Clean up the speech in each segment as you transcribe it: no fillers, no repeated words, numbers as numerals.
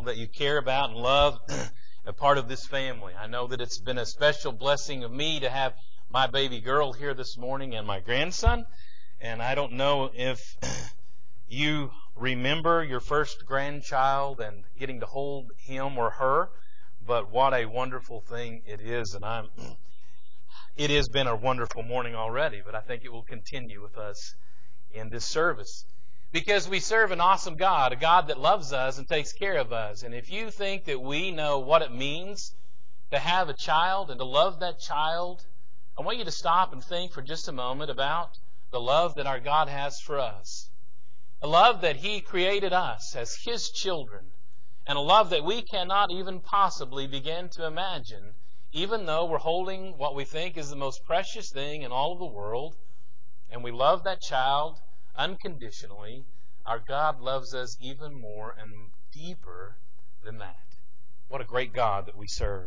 that you care about and love a part of this family. I know that it's been a special blessing of me to have my baby girl here this morning and my grandson. And I don't know if you remember your first grandchild and getting to hold him or her, but what a wonderful thing it is. And it has been a wonderful morning already, but I think it will continue with us in this service. Because we serve an awesome God, a God that loves us and takes care of us. And if you think that we know what it means to have a child and to love that child, I want you to stop and think for just a moment about the love that our God has for us. A love that He created us as His children. And a love that we cannot even possibly begin to imagine, even though we're holding what we think is the most precious thing in all of the world. And we love that child unconditionally. Our God loves us even more and deeper than that. What a great God that we serve.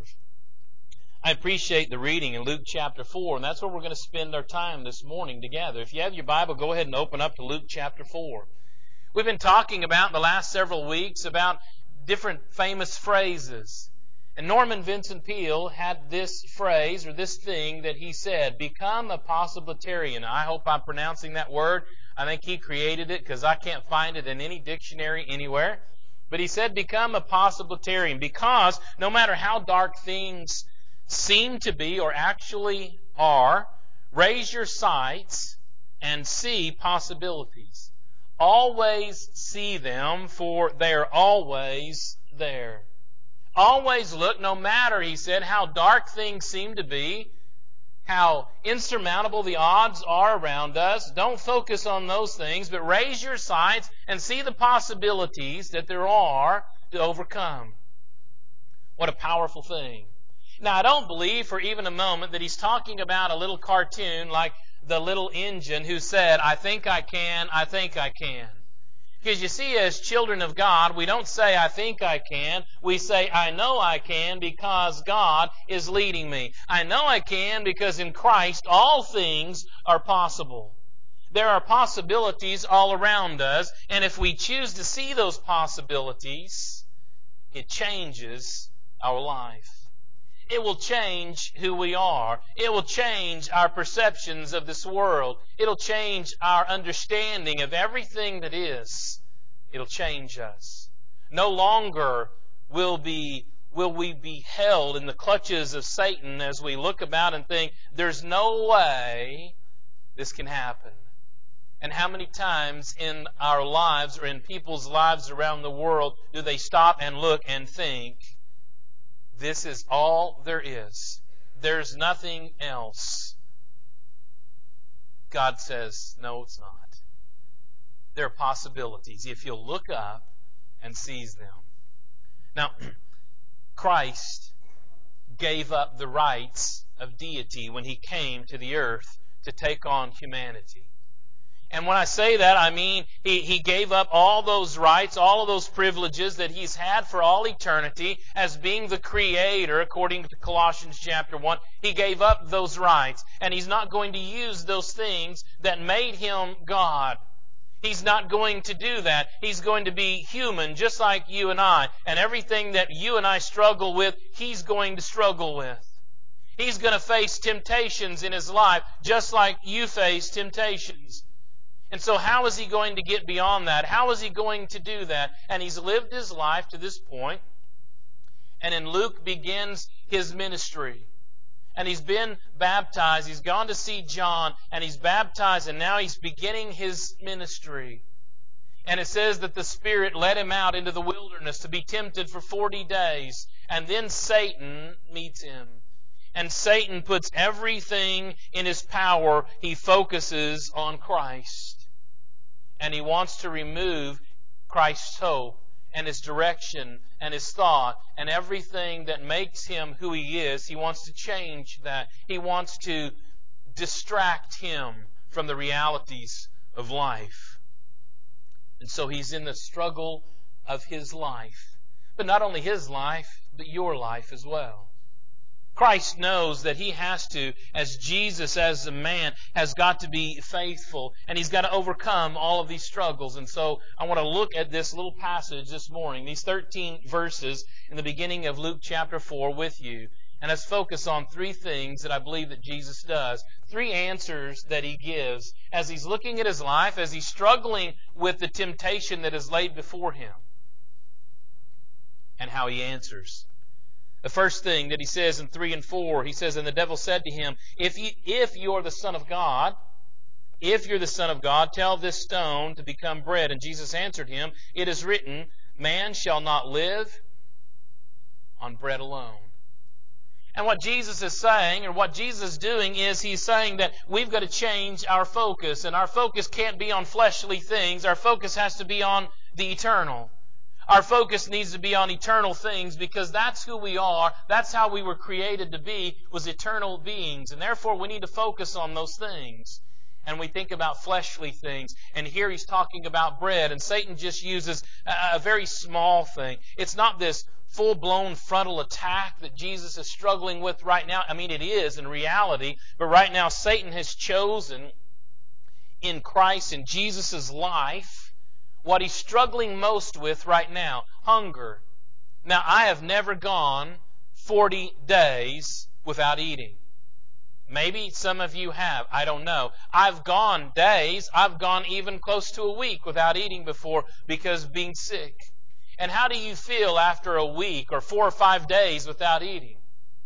I appreciate the reading in Luke chapter 4, and that's where we're going to spend our time this morning together. If you have your Bible, go ahead and open up to Luke chapter 4. We've been talking about in the last several weeks about different famous phrases. And Norman Vincent Peale had this phrase or this thing that he said, become a possibilitarian. I hope I'm pronouncing that word. I think he created it because I can't find it in any dictionary anywhere. But he said, become a possibilitarian, because no matter how dark things seem to be or actually are, raise your sights and see possibilities. Always see them, for they're always there. Always look, no matter, he said, how dark things seem to be, how insurmountable the odds are around us. Don't focus on those things, but raise your sights and see the possibilities that there are to overcome. What a powerful thing. Now, I don't believe for even a moment that he's talking about a little cartoon like the little engine who said, I think I can, I think I can. Because you see, as children of God, we don't say, I think I can. We say, I know I can because God is leading me. I know I can because in Christ all things are possible. There are possibilities all around us, and if we choose to see those possibilities, it changes our life. It will change who we are. It will change our perceptions of this world. It'll change our understanding of everything that is. It'll change us. No longer will we be held in the clutches of Satan as we look about and think, there's no way this can happen. And how many times in our lives or in people's lives around the world do they stop and look and think, this is all there is. There's nothing else. God says, no, it's not. There are possibilities if you'll look up and seize them. Now, Christ gave up the rights of deity when He came to the earth to take on humanity. And when I say that, I mean he gave up all those rights, all of those privileges that He's had for all eternity as being the Creator, according to Colossians chapter 1. He gave up those rights, and He's not going to use those things that made Him God. He's not going to do that. He's going to be human, just like you and I. And everything that you and I struggle with, He's going to struggle with. He's going to face temptations in His life, just like you face temptations. And so how is He going to get beyond that? How is He going to do that? And He's lived His life to this point. And then Luke begins his ministry. And he's been baptized. He's gone to see John, and he's baptized, and now he's beginning his ministry. And it says that the Spirit led Him out into the wilderness to be tempted for 40 days. And then Satan meets Him. And Satan puts everything in his power. He focuses on Christ. And he wants to remove Christ's hope and His direction and His thought and everything that makes Him who He is. He wants to change that. He wants to distract Him from the realities of life. And so He's in the struggle of His life. But not only His life, but your life as well. Christ knows that He has to, as Jesus, as a man, has got to be faithful, and He's got to overcome all of these struggles. And so I want to look at this little passage this morning, these 13 verses in the beginning of Luke chapter 4 with you. And let's focus on three things that I believe that Jesus does. Three answers that He gives as He's looking at His life, as He's struggling with the temptation that is laid before Him, and how He answers. The first thing that He says in 3 and 4, He says, "And the devil said to Him, If you are the Son of God, if you're the Son of God, tell this stone to become bread." And Jesus answered him, "It is written, man shall not live on bread alone." And what Jesus is saying, or what Jesus is doing, is He's saying that we've got to change our focus. And our focus can't be on fleshly things. Our focus has to be on the eternal. Our focus needs to be on eternal things, because that's who we are. That's how we were created to be, was eternal beings. And therefore we need to focus on those things. And we think about fleshly things. And here He's talking about bread. And Satan just uses a very small thing. It's not this full-blown frontal attack that Jesus is struggling with right now. I mean, it is in reality. But right now Satan has chosen in Christ, in Jesus' life, what he's struggling most with right now: hunger. Now, I have never gone 40 days without eating. Maybe some of you have. I don't know. I've gone days, I've gone even close to a week without eating before, because of being sick. And how do you feel after a week or 4 or 5 days without eating?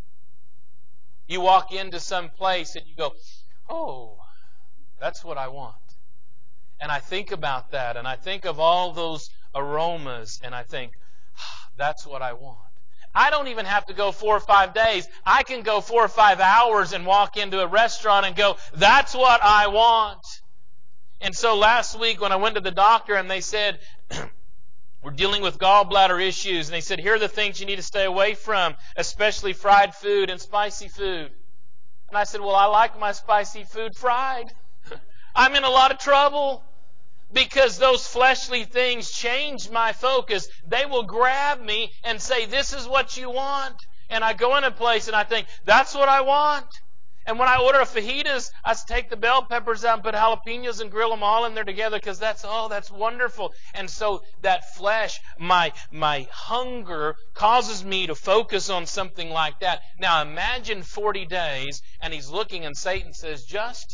You walk into some place and you go, "Oh, that's what I want." And I think about that, and I think of all those aromas, and I think, that's what I want. I don't even have to go 4 or 5 days. I can go 4 or 5 hours and walk into a restaurant and go, "That's what I want." And so last week when I went to the doctor and they said, "We're dealing with gallbladder issues," and they said, "Here are the things you need to stay away from, especially fried food and spicy food." And I said, "Well, I like my spicy food fried." I'm in a lot of trouble, because those fleshly things change my focus. They will grab me and say, "This is what you want." And I go in a place and I think, "That's what I want." And when I order a fajitas, I take the bell peppers out and put jalapenos and grill them all in there together, because that's wonderful. And so that flesh, my hunger, causes me to focus on something like that. Now imagine 40 days and He's looking and Satan says, "Just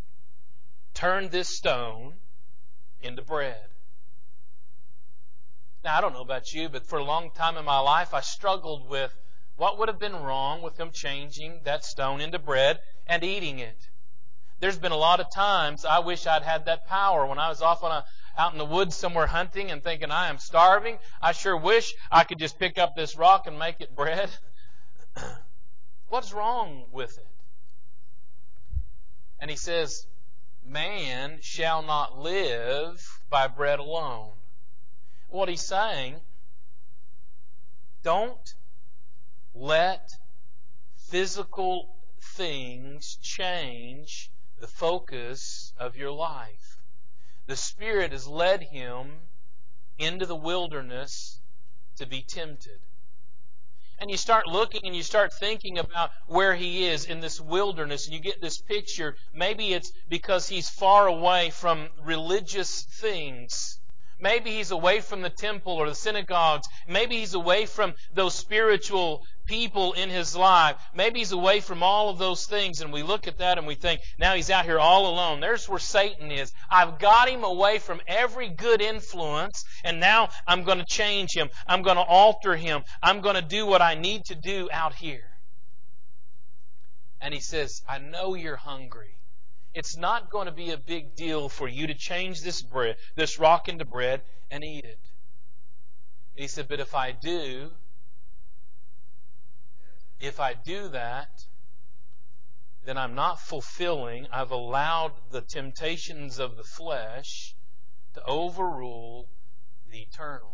turn this stone into bread." Now, I don't know about you, but for a long time in my life, I struggled with what would have been wrong with Him changing that stone into bread and eating it. There's been a lot of times I wish I'd had that power when I was off out in the woods somewhere hunting and thinking, "I am starving. I sure wish I could just pick up this rock and make it bread." What's wrong with it? And He says, "Man shall not live by bread alone." What He's saying, don't let physical things change the focus of your life. The Spirit has led Him into the wilderness to be tempted. And you start looking and you start thinking about where He is in this wilderness, and you get this picture. Maybe it's because He's far away from religious things. Maybe He's away from the temple or the synagogues. Maybe He's away from those spiritual people in His life. Maybe He's away from all of those things, and we look at that and we think, now He's out here all alone. There's where Satan is. I've got him away from every good influence, and now I'm going to change him. I'm going to alter him. I'm going to do what I need to do out here. And He says, "I know you're hungry. It's not going to be a big deal for you to change this rock into bread and eat it." He said, "But if I do that, then I'm not fulfilling. I've allowed the temptations of the flesh to overrule the eternal.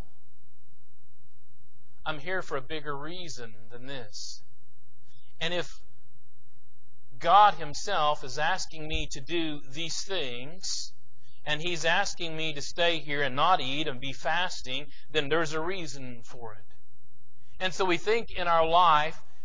I'm here for a bigger reason than this. And if God Himself is asking me to do these things, and He's asking me to stay here and not eat and be fasting, then there's a reason for it." And so we think in our life,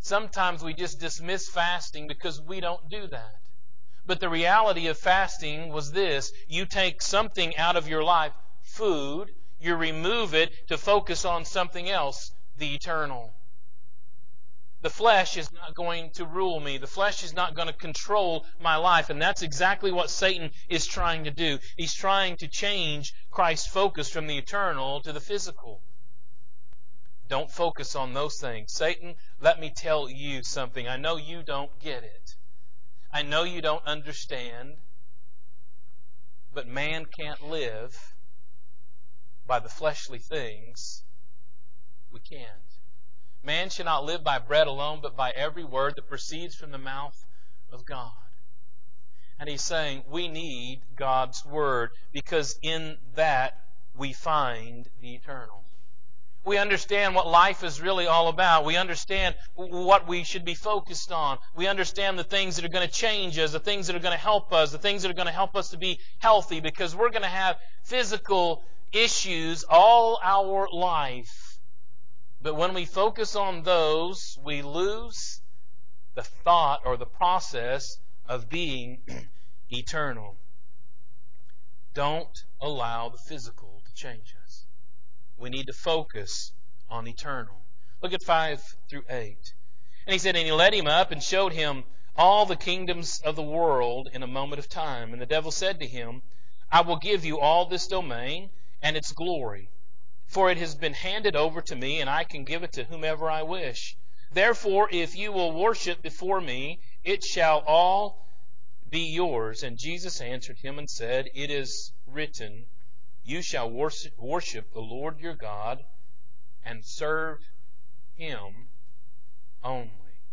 Sometimes we just dismiss fasting because we don't do that. But the reality of fasting was this: you take something out of your life, food, you remove it to focus on something else, the eternal. The flesh is not going to rule me. The flesh is not going to control my life. And that's exactly what Satan is trying to do. He's trying to change Christ's focus from the eternal to the physical. Don't focus on those things. Satan, let me tell you something. I know you don't get it. I know you don't understand. But man can't live by the fleshly things. We can't. Man should not live by bread alone, but by every word that proceeds from the mouth of God. And he's saying we need God's Word because in that we find the eternal. We understand what life is really all about. We understand what we should be focused on. We understand the things that are going to change us, the things that are going to help us, the things that are going to help us to be healthy, because we're going to have physical issues all our life. But when we focus on those, we lose the thought or the process of being eternal. Don't allow the physical to change us. We need to focus on eternal. Look at 5 through 8. And he said, and he led him up and showed him all the kingdoms of the world in a moment of time. And the devil said to him, I will give you all this domain and its glory. For it has been handed over to me, and I can give it to whomever I wish. Therefore, if you will worship before me, it shall all be yours. And Jesus answered him and said, it is written, you shall worship the Lord your God and serve Him only.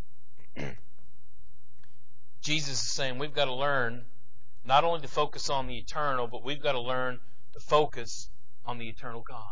Jesus is saying we've got to learn not only to focus on the eternal, but we've got to learn to focus on the eternal God.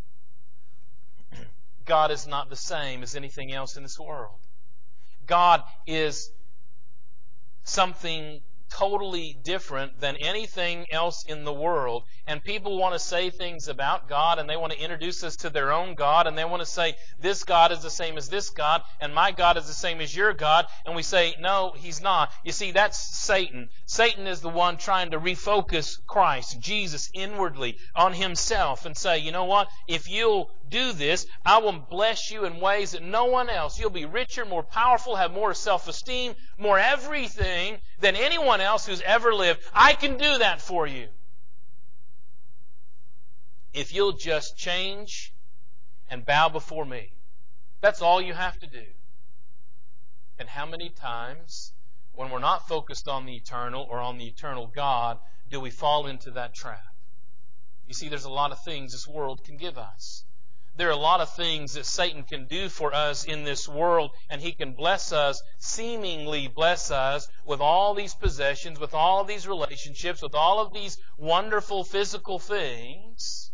God is not the same as anything else in this world. God is something totally different than anything else in the world. And people want to say things about God, and they want to introduce us to their own God, and they want to say, this God is the same as this God, and my God is the same as your God. And we say, no, He's not. You see, that's Satan. Satan is the one trying to refocus Christ, Jesus, inwardly on Himself and say, you know what? If you'll do this, I will bless you in ways that no one else. You'll be richer, more powerful, have more self-esteem, more everything than anyone else who's ever lived. I can do that for you. If you'll just change and bow before me. That's all you have to do. And how many times, when we're not focused on the eternal or on the eternal God, do we fall into that trap? You see, there's a lot of things this world can give us. There are a lot of things that Satan can do for us in this world, and he can bless us, seemingly bless us, with all these possessions, with all of these relationships, with all of these wonderful physical things,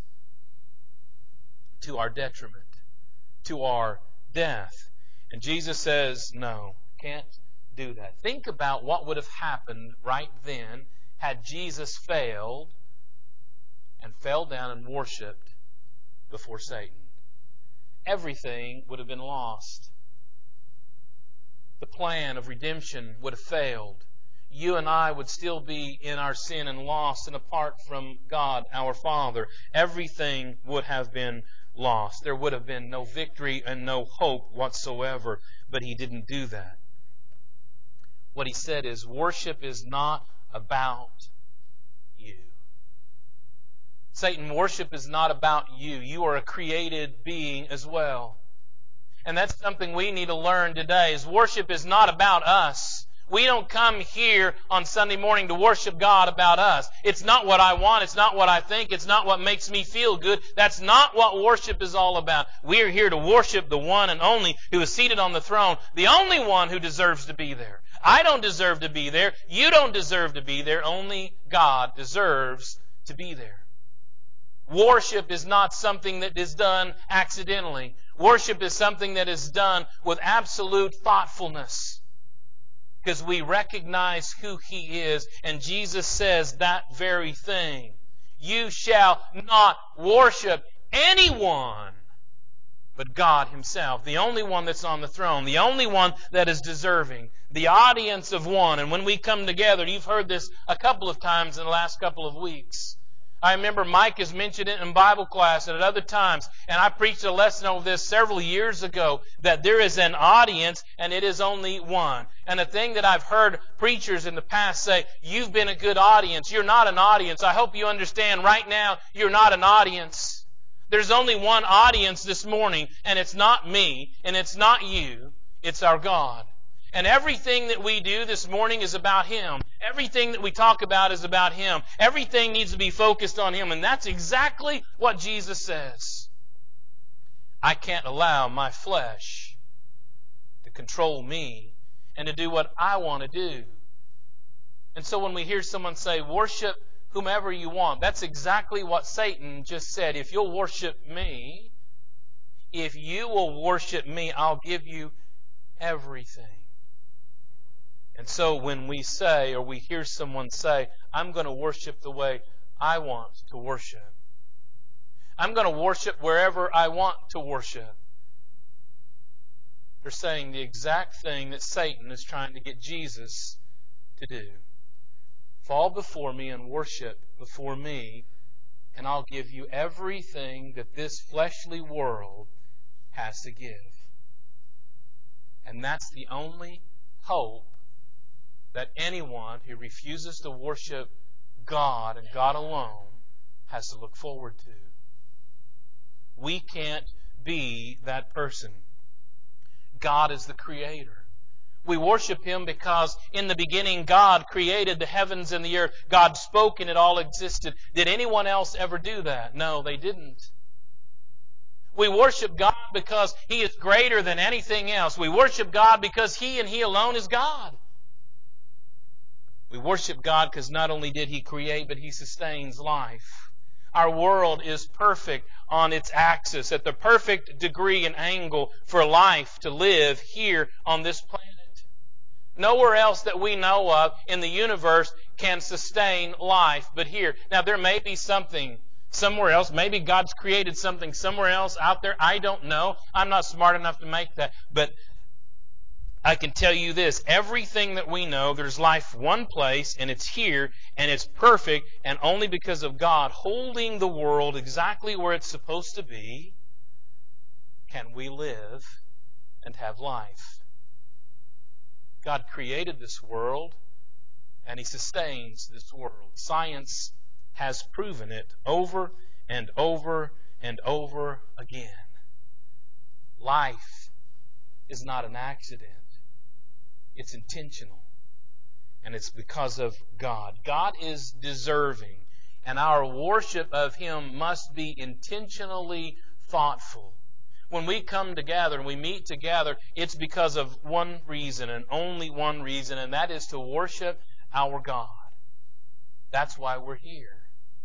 to our detriment, to our death. And Jesus says, no, can't do that. Think about what would have happened right then had Jesus failed and fell down and worshipped before Satan. Everything would have been lost. The plan of redemption would have failed. You and I would still be in our sin and lost and apart from God, our Father. Everything would have been lost. There would have been no victory and no hope whatsoever. But He didn't do that. What He said is, worship is not about you. Satan, worship is not about you. You are a created being as well. And that's something we need to learn today, is worship is not about us. We don't come here on Sunday morning to worship God about us. It's not what I want. It's not what I think. It's not what makes me feel good. That's not what worship is all about. We are here to worship the one and only who is seated on the throne, the only one who deserves to be there. I don't deserve to be there. You don't deserve to be there. Only God deserves to be there. Worship is not something that is done accidentally. Worship is something that is done with absolute thoughtfulness, because we recognize who He is, and Jesus says that very thing. You shall not worship anyone but God Himself, the only one that's on the throne, the only one that is deserving, the audience of one. And when we come together, you've heard this a couple of times in the last couple of weeks. I remember Mike has mentioned it in Bible class and at other times, and I preached a lesson over this several years ago, that there is an audience and it is only one. And the thing that I've heard preachers in the past say, you've been a good audience. You're not an audience. I hope you understand right now, you're not an audience. There's only one audience this morning, and it's not me, and it's not you. It's our God. And everything that we do this morning is about Him. Everything that we talk about is about Him. Everything needs to be focused on Him. And that's exactly what Jesus says. I can't allow my flesh to control me and to do what I want to do. And so when we hear someone say, worship whomever you want, that's exactly what Satan just said. If you'll worship me, if you will worship me, I'll give you everything. And so when we say, or we hear someone say, I'm going to worship the way I want to worship. I'm going to worship wherever I want to worship. They're saying the exact thing that Satan is trying to get Jesus to do. Fall before me and worship before me, and I'll give you everything that this fleshly world has to give. And that's the only hope that anyone who refuses to worship God and God alone has to look forward to. We can't be that person. God is the Creator. We worship Him because in the beginning God created the heavens and the earth. God spoke and it all existed. Did anyone else ever do that? No, they didn't. We worship God because He is greater than anything else. We worship God because He and He alone is God. We worship God because not only did He create, but He sustains life. Our world is perfect on its axis, at the perfect degree and angle for life to live here on this planet. Nowhere else that we know of in the universe can sustain life but here. Now, there may be something somewhere else. Maybe God's created something somewhere else out there. I don't know. I'm not smart enough to make that. But I can tell you this, everything that we know, there's life one place, and it's here, and it's perfect, and only because of God holding the world exactly where it's supposed to be, can we live and have life. God created this world, and He sustains this world. Science has proven it over and over and over again. Life is not an accident. It's intentional. And it's because of God. God is deserving. And our worship of Him must be intentionally thoughtful. When we come together and we meet together, it's because of one reason and only one reason, and that is to worship our God. That's why we're here.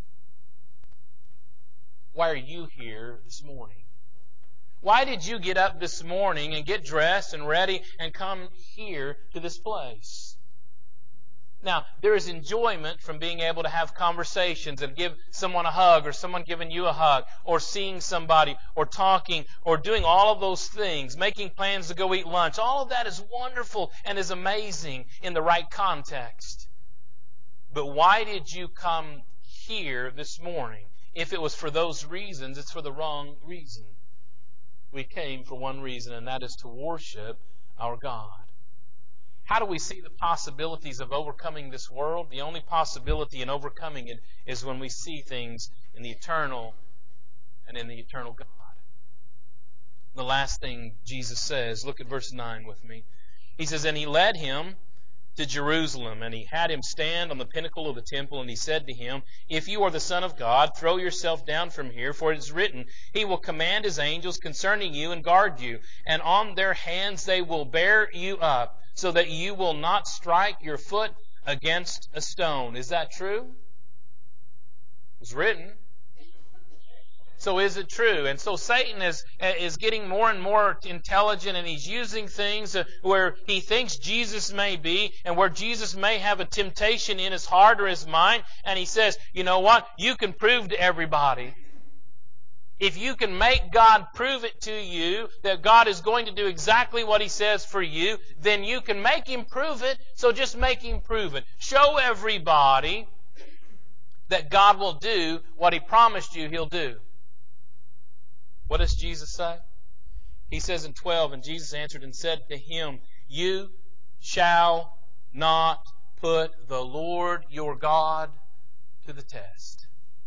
Why are you here this morning? Why did you get up this morning and get dressed and ready and come here to this place? Now, there is enjoyment from being able to have conversations and give someone a hug or someone giving you a hug or seeing somebody or talking or doing all of those things, making plans to go eat lunch. All of that is wonderful and is amazing in the right context. But why did you come here this morning? If it was for those reasons, it's for the wrong reason. We came for one reason, and that is to worship our God. How do we see the possibilities of overcoming this world? The only possibility in overcoming it is when we see things in the eternal and in the eternal God. The last thing Jesus says, look at verse 9 with me. He says, and He led him to Jerusalem, and He had him stand on the pinnacle of the temple, and He said to him, if you are the Son of God, throw yourself down from here, for it is written, He will command His angels concerning you and guard you, and on their hands they will bear you up, so that you will not strike your foot against a stone. Is that true? It's written. So is it true? And so Satan is getting more and more intelligent, and he's using things where he thinks Jesus may be and where Jesus may have a temptation in his heart or his mind. And he says, you know what? You can prove to everybody If you can make God prove it to you that God is going to do exactly what He says for you, then you can make Him prove it, so just make Him prove it. Show everybody that God will do what He promised you He'll do. What does Jesus say? He says in 12, and Jesus answered and said to him, You shall not put the Lord your God to the test.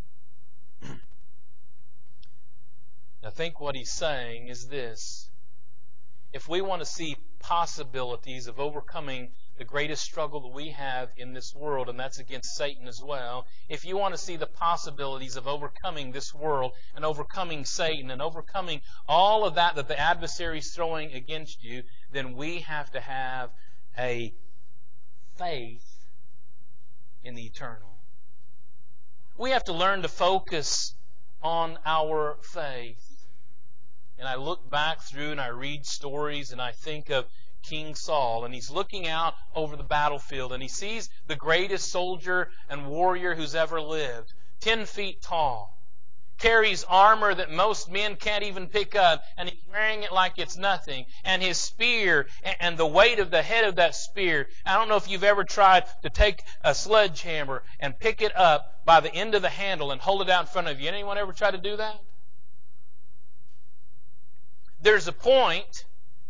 I think what He's saying is this. If we want to see possibilities of overcoming the greatest struggle that we have in this world, and that's against Satan as well, if you want to see the possibilities of overcoming this world and overcoming Satan and overcoming all of that the adversary is throwing against you, then we have to have a faith in the eternal. We have to learn to focus on our faith. And I look back through and I read stories and I think of King Saul, and he's looking out over the battlefield and he sees the greatest soldier and warrior who's ever lived, 10 feet tall, carries armor that most men can't even pick up, and he's wearing it like it's nothing. And his spear and the weight of the head of that spear, I don't know if you've ever tried to take a sledgehammer and pick it up by the end of the handle and hold it out in front of you. Anyone ever tried to do that? There's a point,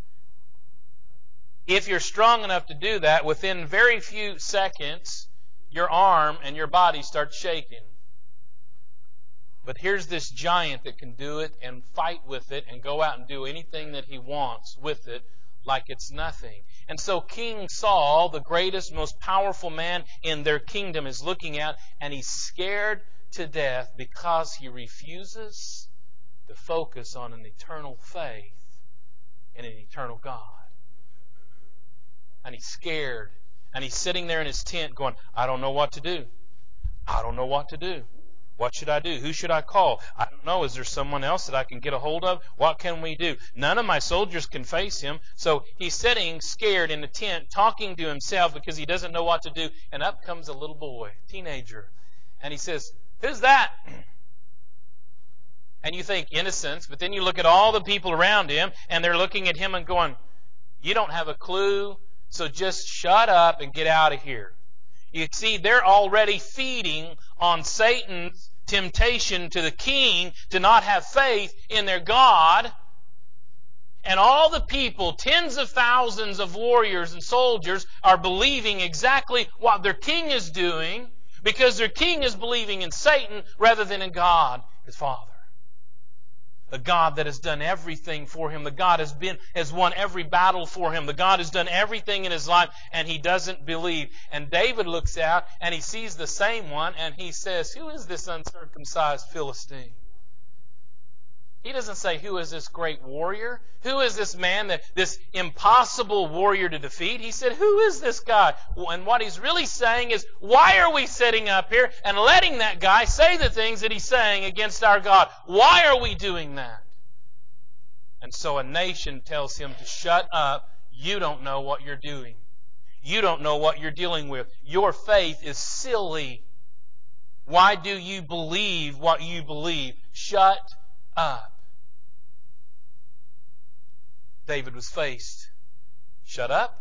if you're strong enough to do that, within very few seconds, your arm and your body start shaking. But here's this giant that can do it and fight with it and go out and do anything that he wants with it like it's nothing. And so King Saul, the greatest, most powerful man in their kingdom, is looking out, and he's scared to death because he refuses to focus on an eternal faith in an eternal God. And he's scared. And he's sitting there in his tent going, I don't know what to do. I don't know what to do. What should I do? Who should I call? I don't know. Is there someone else that I can get a hold of? What can we do? None of my soldiers can face him. So he's sitting scared in the tent, talking to himself because he doesn't know what to do. And up comes a little boy, teenager. And he says, Who's that? And you think innocence, but then you look at all the people around him, and they're looking at him and going, You don't have a clue, so just shut up and get out of here. You see, they're already feeding on Satan's temptation to the king to not have faith in their God. And all the people, tens of thousands of warriors and soldiers, are believing exactly what their king is doing because their king is believing in Satan rather than in God, his Father. The God that has done everything for him. The God has won every battle for him. The God has done everything in his life, and he doesn't believe. And David looks out, and he sees the same one, and he says, Who is this uncircumcised Philistine? He doesn't say, Who is this great warrior? Who is this man, this impossible warrior to defeat? He said, Who is this guy? And what he's really saying is, why are we sitting up here and letting that guy say the things that he's saying against our God? Why are we doing that? And so a nation tells him to shut up. You don't know what you're doing. You don't know what you're dealing with. Your faith is silly. Why do you believe what you believe? Shut up. David was faced. Shut up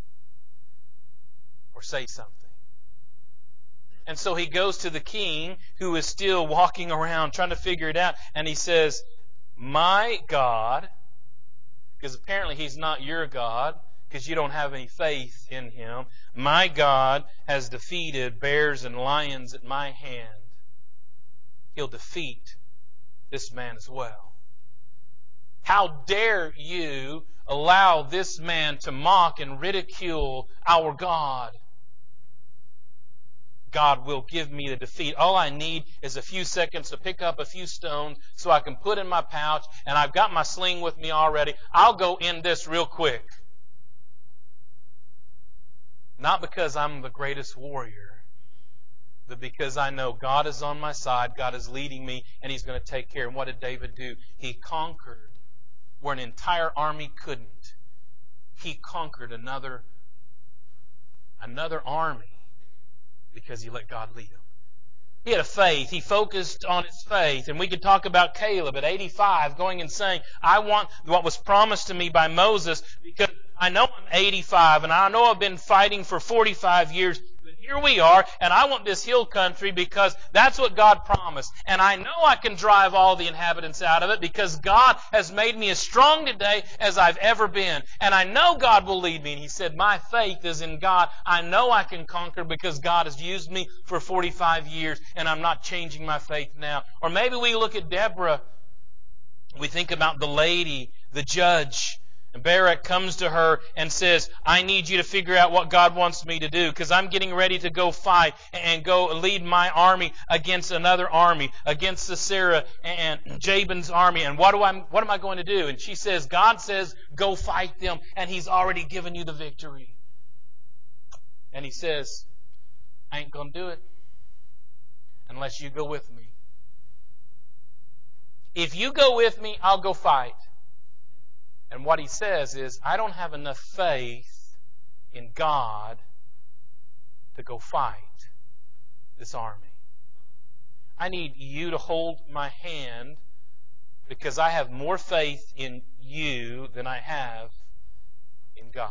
or say something. And so he goes to the king who is still walking around trying to figure it out. And he says, My God, because apparently he's not your God because you don't have any faith in him. My God has defeated bears and lions at my hand. He'll defeat this man as well. How dare you allow this man to mock and ridicule our God? God will give me the defeat. All I need is a few seconds to pick up a few stones so I can put in my pouch, and I've got my sling with me already. I'll go end this real quick. Not because I'm the greatest warrior, but because I know God is on my side, God is leading me, and He's going to take care. And what did David do? He conquered where an entire army couldn't. He conquered another army because he let God lead him. He had a faith. He focused on his faith. And we could talk about Caleb at 85 going and saying, I want what was promised to me by Moses because I know I'm 85 and I know I've been fighting for 45 years. But here we are, and I want this hill country because that's what God promised. And I know I can drive all the inhabitants out of it because God has made me as strong today as I've ever been. And I know God will lead me. And he said, my faith is in God. I know I can conquer because God has used me for 45 years and I'm not changing my faith now. Or maybe we look at Deborah. We think about the lady, the judge. And Barak comes to her and says, I need you to figure out what God wants me to do because I'm getting ready to go fight and go lead my army against another army, against Sisera and Jabin's army. And what am I going to do? And she says, God says, go fight them, and He's already given you the victory. And he says, I ain't going to do it unless you go with me. If you go with me, I'll go fight. And what he says is, I don't have enough faith in God to go fight this army. I need you to hold my hand because I have more faith in you than I have in God.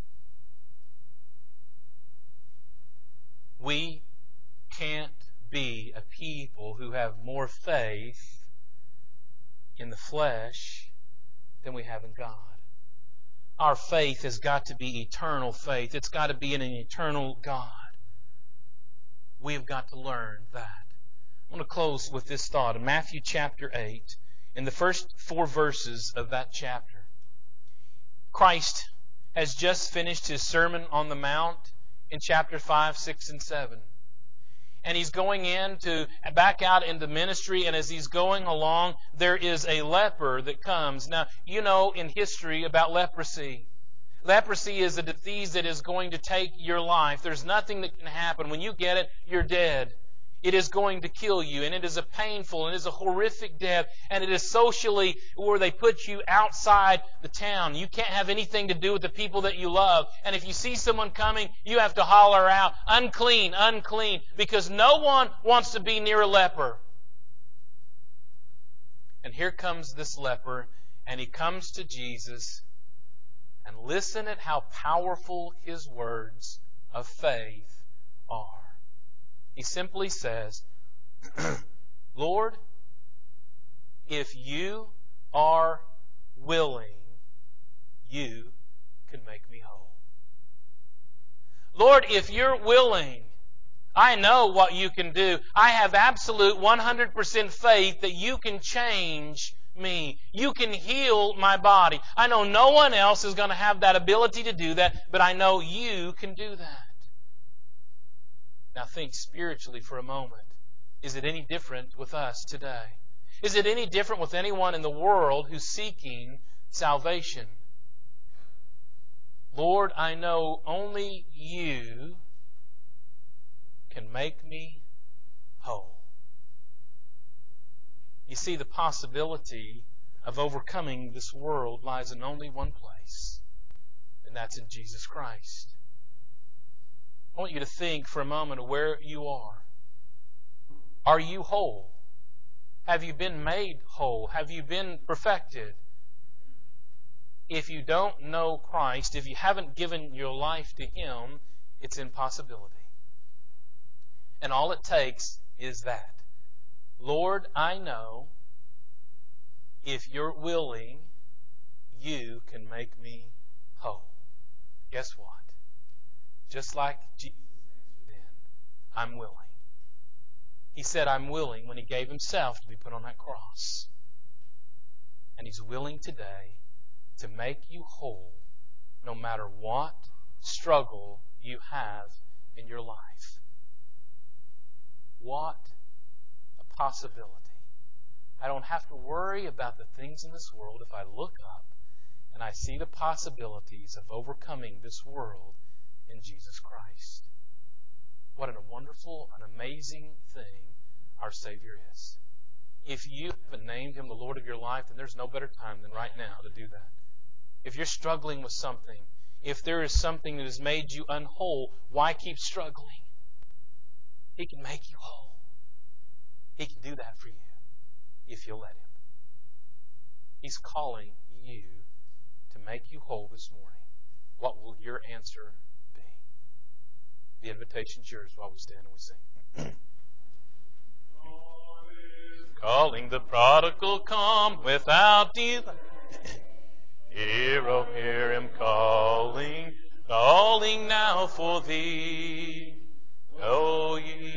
We can't be a people who have more faith in the flesh than we have in God. Our faith has got to be eternal faith. It's got to be in an eternal God. We've got to learn that. I want to close with this thought. In Matthew chapter 8, in the first 4 verses of that chapter, Christ has just finished His Sermon on the Mount in chapter 5, 6, and 7. And He's going back out into ministry, and as He's going along, there is a leper that comes. Now, you know in history about leprosy. Leprosy is a disease that is going to take your life. There's nothing that can happen. When you get it, you're dead. It is going to kill you, and it is a painful, and it is a horrific death, and it is socially where they put you outside the town. You can't have anything to do with the people that you love. And if you see someone coming, you have to holler out, unclean, unclean, because no one wants to be near a leper. And here comes this leper, and he comes to Jesus, and listen at how powerful his words of faith are. He simply says, Lord, if you are willing, you can make me whole. Lord, if you're willing, I know what you can do. I have absolute 100% faith that you can change me. You can heal my body. I know no one else is going to have that ability to do that, but I know you can do that. Now think spiritually for a moment. Is it any different with us today? Is it any different with anyone in the world who's seeking salvation? Lord, I know only you can make me whole. You see, the possibility of overcoming this world lies in only one place, and that's in Jesus Christ. I want you to think for a moment of where you are. Are you whole? Have you been made whole? Have you been perfected? If you don't know Christ, if you haven't given your life to Him, it's impossibility. And all it takes is that. Lord, I know if you're willing, you can make me whole. Guess what? Just like Jesus answered then, I'm willing. He said, I'm willing when He gave Himself to be put on that cross. And He's willing today to make you whole no matter what struggle you have in your life. What a possibility. I don't have to worry about the things in this world if I look up and I see the possibilities of overcoming this world in Jesus Christ. What a wonderful, an amazing thing our Savior is. If you haven't named Him the Lord of your life, then there's no better time than right now to do that. If you're struggling with something, if there is something that has made you unwhole, why keep struggling? He can make you whole. He can do that for you if you'll let Him. He's calling you to make you whole this morning. What will your answer be? The invitation's yours while we stand and we sing. Calling the prodigal, come without delay. Hear, oh, hear Him calling, calling now for thee.